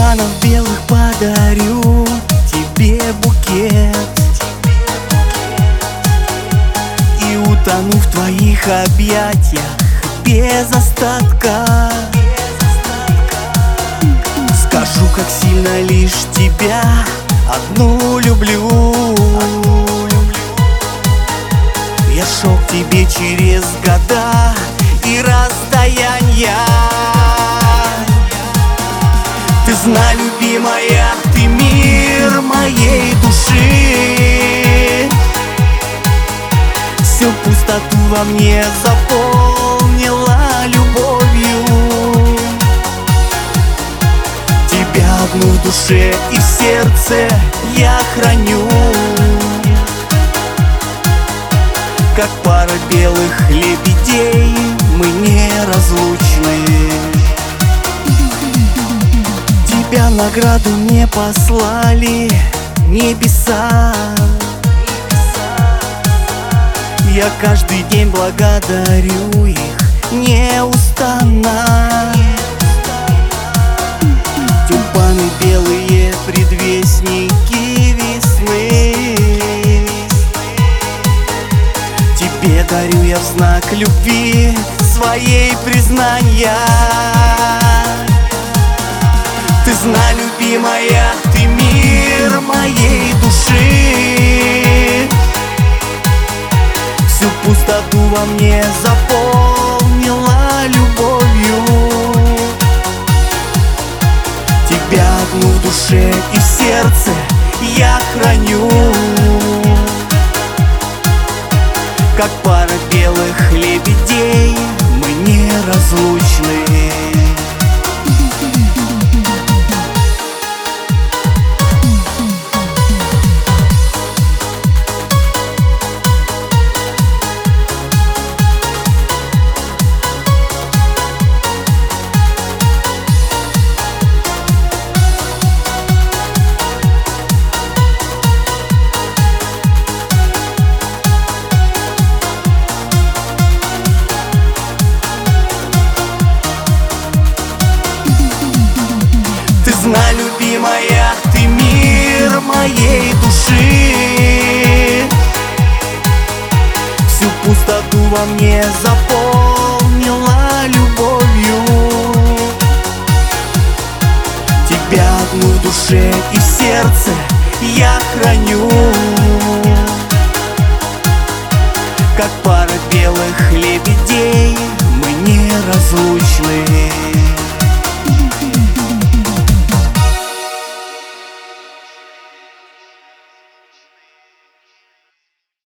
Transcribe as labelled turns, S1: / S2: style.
S1: Тюльпанов белых подарю тебе букет, и утону в твоих объятиях без остатка. Скажу, как сильно лишь тебя одну люблю. Я шел к тебе через года и расстояния. Ты знай, любимая, ты мир моей души. Всю пустоту во мне заполнила любовью. Тебя одну в душе и в сердце я храню, как пара белых лебедей мы неразлучны. Тебя награду мне послали небеса. Я каждый день благодарю их неустанно. Тюльпаны белые, предвестники весны, тебе дарю я в знак любви своей признания. Ты знай, любимая, ты мир моей души. Всю пустоту во мне заполнила любовью. Тебя одну в душе и в сердце я храню, как пара белых лебедей мы неразлучны. Знай, любимая, ты мир моей души. Всю пустоту во мне заполнила любовью. Тебя одну в душе и в сердце я храню,